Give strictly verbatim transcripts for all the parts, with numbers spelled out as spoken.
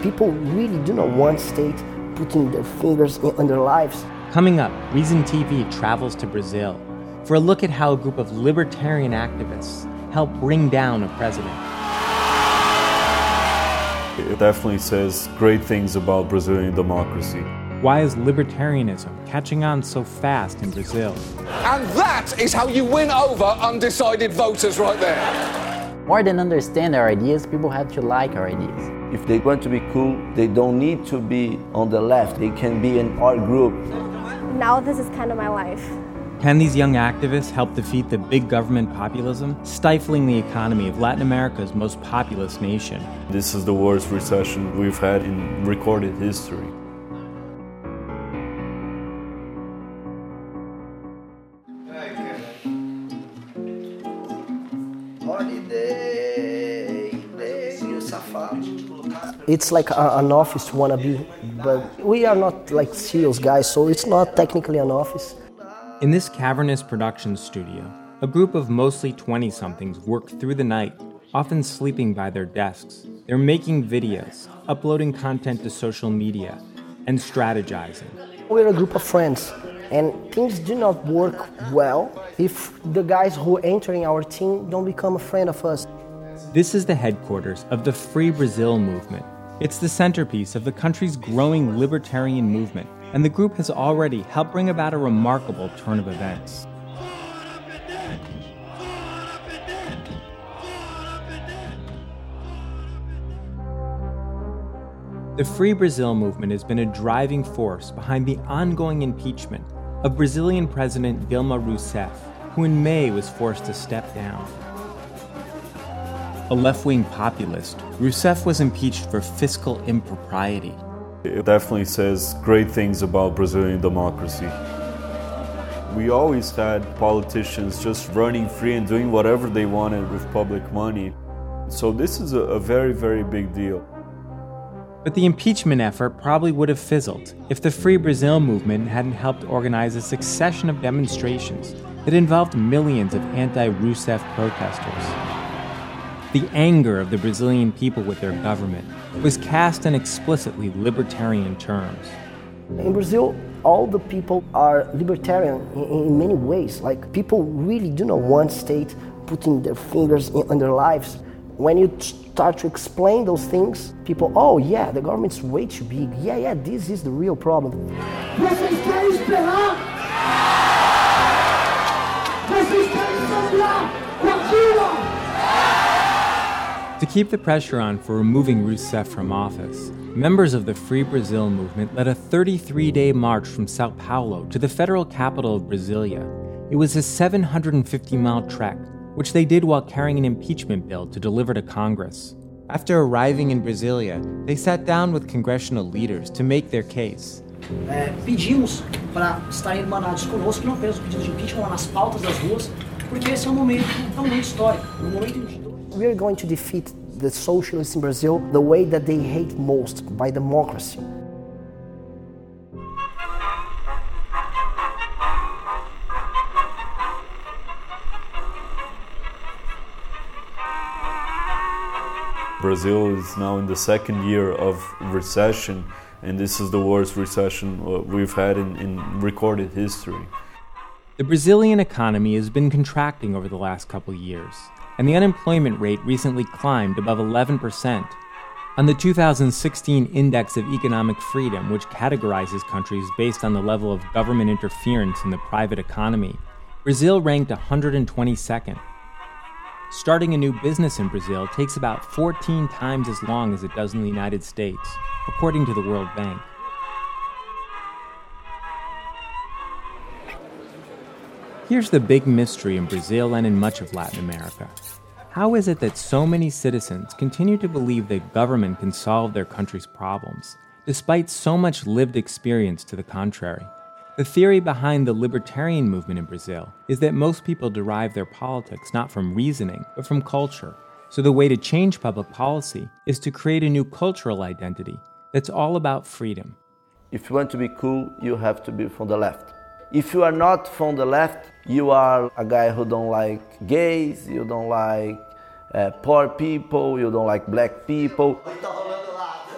People really do not want state putting their fingers in, in their lives. Coming up, Reason T V travels to Brazil for a look at how a group of libertarian activists helped bring down a president. It definitely says great things about Brazilian democracy. Why is libertarianism catching on so fast in Brazil? And that is how you win over undecided voters right there. More than understand our ideas, people have to like our ideas. If they want to be cool, they don't need to be on the left. They can be in our group. Now this is kind of my life. Can these young activists help defeat the big government populism, stifling the economy of Latin America's most populous nation? This is the worst recession we've had in recorded history. It's like a, an office wannabe, but we are not like serious guys, so it's not technically an office. In this cavernous production studio, a group of mostly twenty-somethings work through the night, often sleeping by their desks. They're making videos, uploading content to social media, and strategizing. We're a group of friends, and things do not work well if the guys who are entering our team don't become a friend of us. This is the headquarters of the Free Brazil movement. It's the centerpiece of the country's growing libertarian movement, and the group has already helped bring about a remarkable turn of events. The Free Brazil movement has been a driving force behind the ongoing impeachment of Brazilian President Dilma Rousseff, who in May was forced to step down. A left-wing populist, Rousseff was impeached for fiscal impropriety. It definitely says great things about Brazilian democracy. We always had politicians just running free and doing whatever they wanted with public money. So this is a, a very, very big deal. But the impeachment effort probably would have fizzled if the Free Brazil movement hadn't helped organize a succession of demonstrations that involved millions of anti-Rousseff protesters. The anger of the Brazilian people with their government was cast in explicitly libertarian terms. In Brazil, all the people are libertarian in, in many ways. Like, people really do not want state putting their fingers in, in their lives. When you start to explain those things, people, oh yeah, the government's way too big. Yeah, yeah, this is the real problem. Vocês querem esperar? Vocês querem esperar? Continua! To keep the pressure on for removing Rousseff from office, members of the Free Brazil movement led a thirty-three day march from Sao Paulo to the federal capital of Brasilia. It was a seven hundred fifty mile trek, which they did while carrying an impeachment bill to deliver to Congress. After arriving in Brasilia, they sat down with congressional leaders to make their case. É, pedimos para estarem manados conosco, não apenas o pedido de impeachment, mas nas pautas das ruas, porque esse é um momento, é um momento histórico, um momento em We are going to defeat the socialists in Brazil the way that they hate most, by democracy. Brazil is now in the second year of recession, and this is the worst recession we've had in, in recorded history. The Brazilian economy has been contracting over the last couple years, and the unemployment rate recently climbed above eleven percent. On the two thousand sixteen Index of Economic Freedom, which categorizes countries based on the level of government interference in the private economy, Brazil ranked one hundred twenty-second. Starting a new business in Brazil takes about fourteen times as long as it does in the United States, according to the World Bank. Here's the big mystery in Brazil and in much of Latin America. How is it that so many citizens continue to believe that government can solve their country's problems, despite so much lived experience to the contrary? The theory behind the libertarian movement in Brazil is that most people derive their politics not from reasoning, but from culture. So the way to change public policy is to create a new cultural identity that's all about freedom. If you want to be cool, you have to be from the left. If you are not from the left, you are a guy who don't like gays, you don't like uh, poor people, you don't like black people.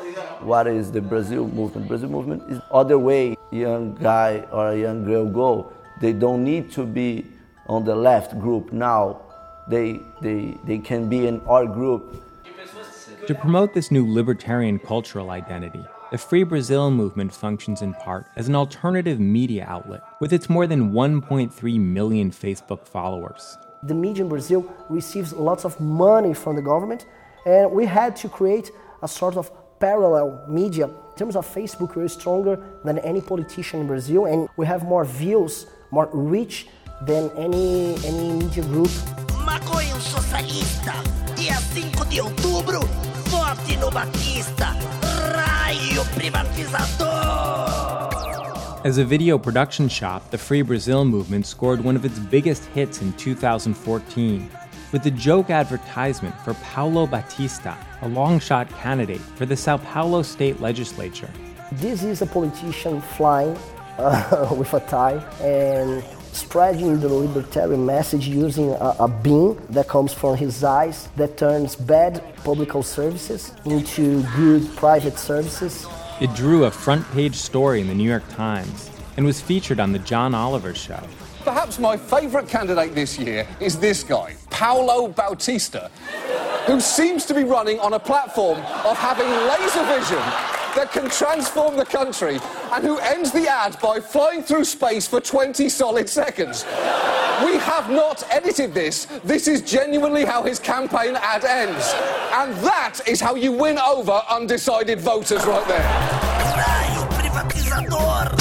what is the Brazil movement. Brazil movement is other way young guy or a young girl go. They don't need to be on the left group now. They, they, they can be in our group. To promote this new libertarian cultural identity, the Free Brazil movement functions in part as an alternative media outlet with its more than one point three million Facebook followers. The media in Brazil receives lots of money from the government, and we had to create a sort of parallel media. In terms of Facebook, we're stronger than any politician in Brazil, and we have more views, more reach than any, any media group. Maconho socialista, dia cinco de outubro, vote no Batista, raio privatizador. As a video production shop, the Free Brazil movement scored one of its biggest hits in two thousand fourteen with the joke advertisement for Paulo Batista, a long-shot candidate for the Sao Paulo state legislature. This is a politician flying uh, with a tie and spreading the libertarian message using a, a beam that comes from his eyes that turns bad public services into good private services. It drew a front-page story in the New York Times and was featured on The John Oliver Show. Perhaps my favourite candidate this year is this guy, Paulo Bautista, who seems to be running on a platform of having laser vision that can transform the country, and who ends the ad by flying through space for twenty solid seconds. We have not edited this. This is genuinely how his campaign ad ends. And that is how you win over undecided voters right there.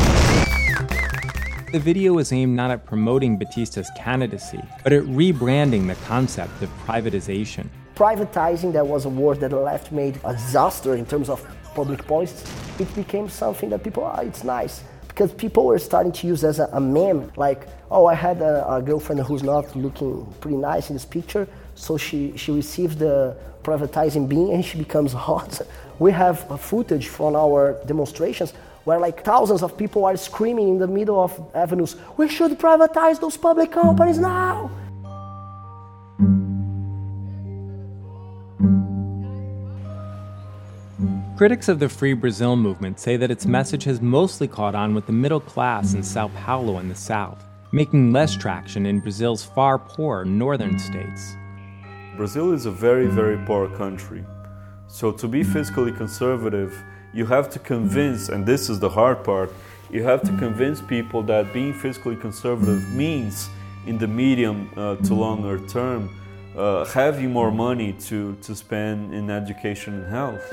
The video was aimed not at promoting Batista's candidacy, but at rebranding the concept of privatization. Privatizing, that was a word that the left made a disaster in terms of public policies. It became something that people, oh, it's nice. Because people were starting to use as a, a meme, like, oh, I had a, a girlfriend who's not looking pretty nice in this picture, so she, she receives the privatizing bean and she becomes hot. We have footage from our demonstrations where like thousands of people are screaming in the middle of avenues, we should privatize those public companies now! Critics of the Free Brazil movement say that its message has mostly caught on with the middle class in Sao Paulo and the South, making less traction in Brazil's far poorer northern states. Brazil is a very, very poor country. So to be fiscally conservative, you have to convince, and this is the hard part, you have to convince people that being fiscally conservative means, in the medium uh, to longer term, uh, having more money to, to spend in education and health.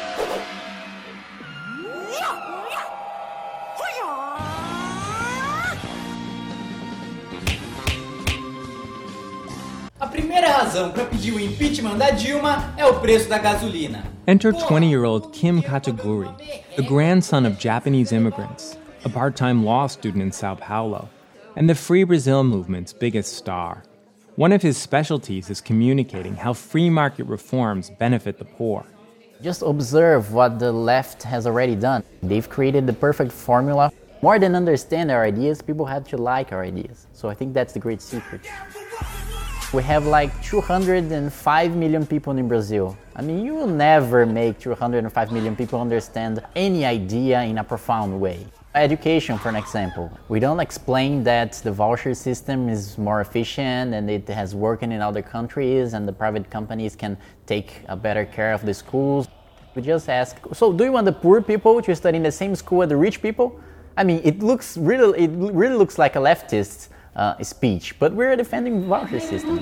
A primeira razão para pedir o impeachment da Dilma é o preço da gasolina. Enter twenty-year-old Kim Kataguri, the grandson of Japanese immigrants, a part-time law student in Sao Paulo, and the Free Brazil movement's biggest star. One of his specialties is communicating how free market reforms benefit the poor. Just observe what the left has already done. They've created the perfect formula. More than understand our ideas, people have to like our ideas. So I think that's the great secret. We have like two hundred five million people in Brazil. I mean, you will never make two hundred five million people understand any idea in a profound way. Education, for an example. We don't explain that the voucher system is more efficient and it has worked in other countries and the private companies can take a better care of the schools. We just ask, so do you want the poor people to study in the same school as the rich people? I mean, it looks really, it really looks like a leftist Uh, speech, but we're defending the voucher system.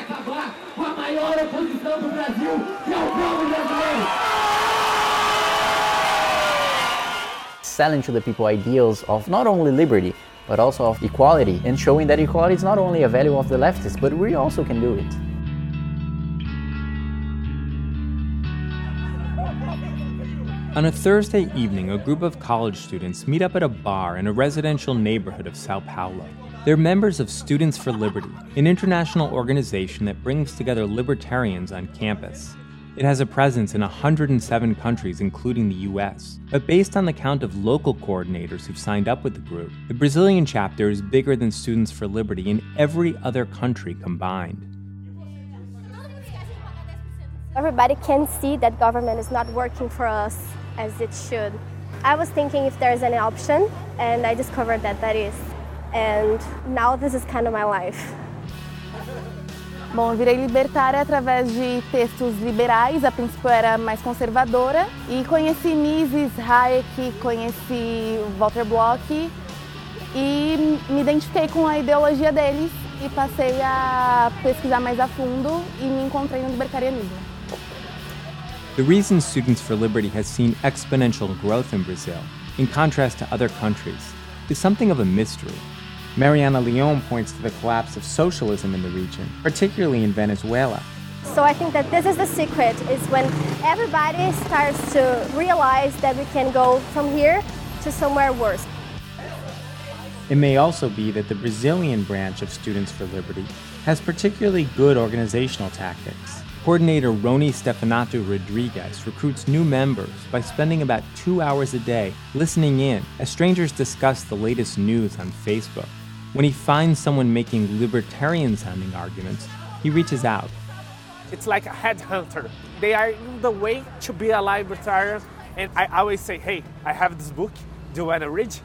Selling to the people ideals of not only liberty, but also of equality, and showing that equality is not only a value of the leftists, but we also can do it. On a Thursday evening, a group of college students meet up at a bar in a residential neighborhood of Sao Paulo. They're members of Students for Liberty, an international organization that brings together libertarians on campus. It has a presence in one hundred seven countries, including the U S. But based on the count of local coordinators who've signed up with the group, the Brazilian chapter is bigger than Students for Liberty in every other country combined. Everybody can see that government is not working for us as it should. I was thinking if there's any option, and I discovered that that is. And now this is kind of my life. Bom, eu virei libertária através de textos liberais, a princípio era mais conservadora, e conheci Mises, Hayek, conheci Walter Block e me identifiquei com a ideologia deles e passei a pesquisar mais a fundo e me encontrei no libertarianismo. The reason Students for Liberty has seen exponential growth in Brazil, in contrast to other countries, is something of a mystery. Mariana Leon points to the collapse of socialism in the region, particularly in Venezuela. So I think that this is the secret, is when everybody starts to realize that we can go from here to somewhere worse. It may also be that the Brazilian branch of Students for Liberty has particularly good organizational tactics. Coordinator Rony Stefanato Rodriguez recruits new members by spending about two hours a day listening in as strangers discuss the latest news on Facebook. When he finds someone making libertarian-sounding arguments, he reaches out. It's like a headhunter. They are in the way to be a libertarian, and I always say, hey, I have this book, do you want to read?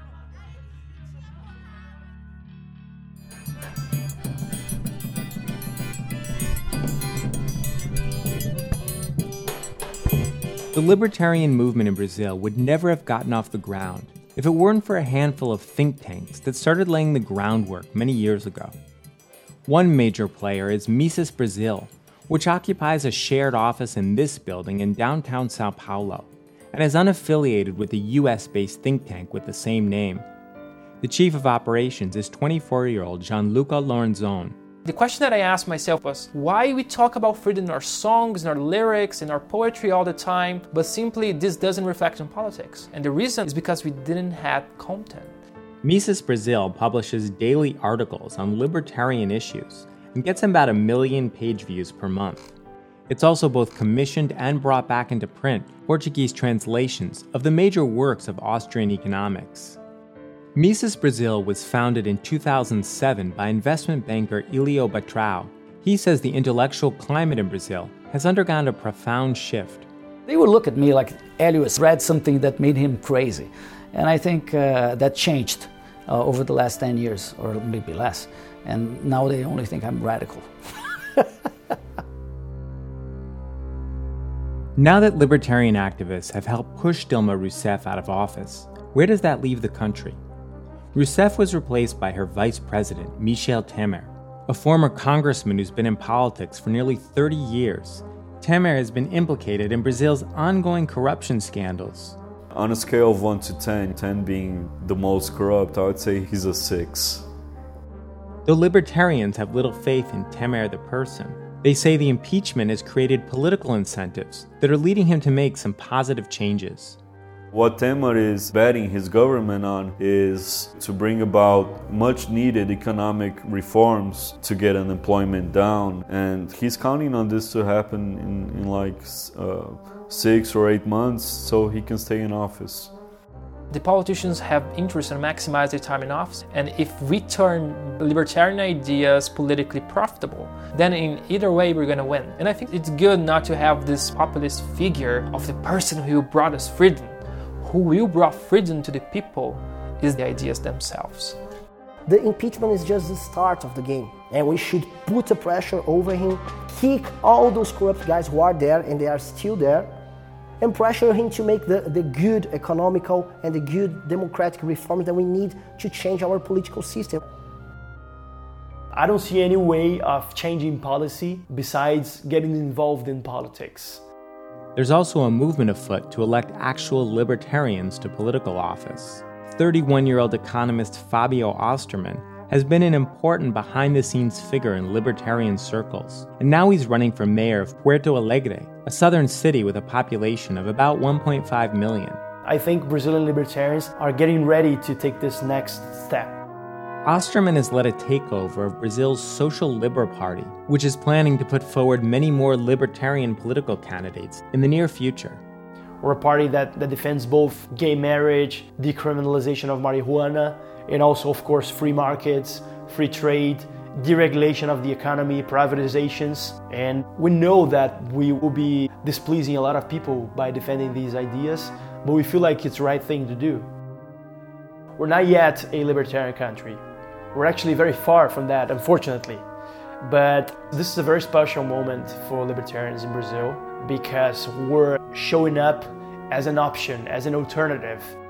The libertarian movement in Brazil would never have gotten off the ground if it weren't for a handful of think tanks that started laying the groundwork many years ago. One major player is Mises Brazil, which occupies a shared office in this building in downtown Sao Paulo, and is unaffiliated with the U S-based think tank with the same name. The chief of operations is twenty-four-year-old Gianluca Lorenzon. The question that I asked myself was, why we talk about freedom in our songs, in our lyrics, in our poetry all the time, but simply this doesn't reflect on politics? And the reason is because we didn't have content. Mises Brazil publishes daily articles on libertarian issues and gets about a million page views per month. It's also both commissioned and brought back into print Portuguese translations of the major works of Austrian economics. Mises Brazil was founded in two thousand seven by investment banker Elio Batrao. He says the intellectual climate in Brazil has undergone a profound shift. They would look at me like Elias read something that made him crazy. And I think uh, that changed uh, over the last ten years, or maybe less. And now they only think I'm radical. Now that libertarian activists have helped push Dilma Rousseff out of office, where does that leave the country? Rousseff was replaced by her vice president, Michel Temer, a former congressman who's been in politics for nearly thirty years. Temer has been implicated in Brazil's ongoing corruption scandals. On a scale of one to ten, ten being the most corrupt, I would say he's a six. Though libertarians have little faith in Temer the person, they say the impeachment has created political incentives that are leading him to make some positive changes. What Temer is betting his government on is to bring about much needed economic reforms to get unemployment down. And he's counting on this to happen in, in like uh, six or eight months so he can stay in office. The politicians have interest in maximize their time in office. And if we turn libertarian ideas politically profitable, then in either way we're going to win. And I think it's good not to have this populist figure of the person who brought us freedom. Who will bring freedom to the people is the ideas themselves. The impeachment is just the start of the game, and we should put the pressure over him, kick all those corrupt guys who are there, and they are still there, and pressure him to make the, the good economical and the good democratic reforms that we need to change our political system. I don't see any way of changing policy besides getting involved in politics. There's also a movement afoot to elect actual libertarians to political office. thirty-one-year-old economist Fabio Osterman has been an important behind-the-scenes figure in libertarian circles, and now he's running for mayor of Puerto Alegre, a southern city with a population of about one point five million. I think Brazilian libertarians are getting ready to take this next step. Osterman has led a takeover of Brazil's Social Liber Party, which is planning to put forward many more libertarian political candidates in the near future. We're a party that, that defends both gay marriage, decriminalization of marijuana, and also, of course, free markets, free trade, deregulation of the economy, privatizations, and we know that we will be displeasing a lot of people by defending these ideas, but we feel like it's the right thing to do. We're not yet a libertarian country. We're actually very far from that, unfortunately. But this is a very special moment for libertarians in Brazil because we're showing up as an option, as an alternative